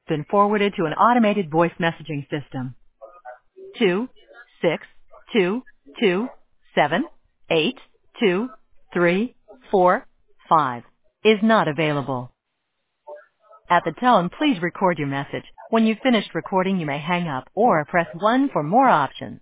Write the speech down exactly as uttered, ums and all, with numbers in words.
been forwarded to an automated voice messaging system. Two, six, two, two, seven, eight, two, three, four, five is not available. At the tone, please record your message. When you've finished recording, you may hang up or press one for more options.